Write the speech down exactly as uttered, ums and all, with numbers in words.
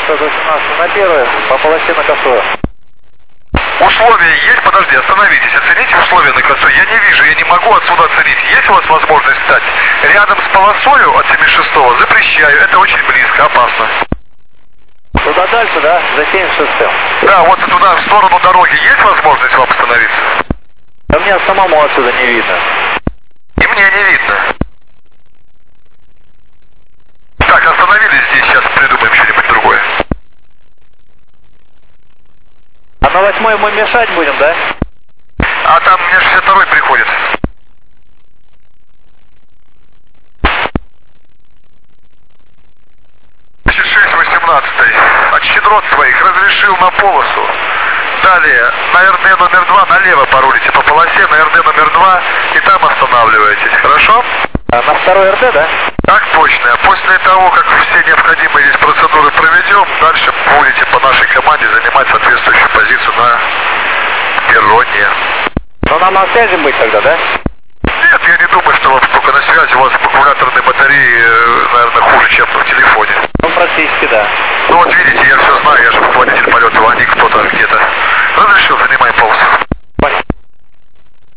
шестьсот восемнадцать на первое, по полосе на косую. Условия есть? Подожди, остановитесь, оцените условия на косой. Я не вижу, я не могу отсюда оценить. Есть у вас возможность стать рядом с полосою от семьдесят шестого? Запрещаю, это очень близко, опасно. Туда дальше, да? За семьдесят шестым. Да, вот туда, в сторону дороги, есть возможность вам остановиться? Да мне самому отсюда не видно. И мне не видно. Так, остановились здесь, сейчас придумаем что-нибудь другое. А на восьмой мы мешать будем, да? А там мне шестьдесят второй приходит. шесть восемнадцатый. От щедрот своих разрешил на полосу. Далее, на эр дэ номер два налево порулите по полосе, на эр дэ номер два, и там останавливаетесь, хорошо? А на второй эр дэ, да? Так точно. После того, как все необходимые здесь процедуры проведем, дальше будете по нашей команде занимать соответствующую позицию на перроне. Ну нам на связи быть тогда, да? Нет, я не думаю, что вам только на связи. У вас аккумуляторные батареи, наверное, хуже, чем в телефоне. Ну практически да. Ну вот видите,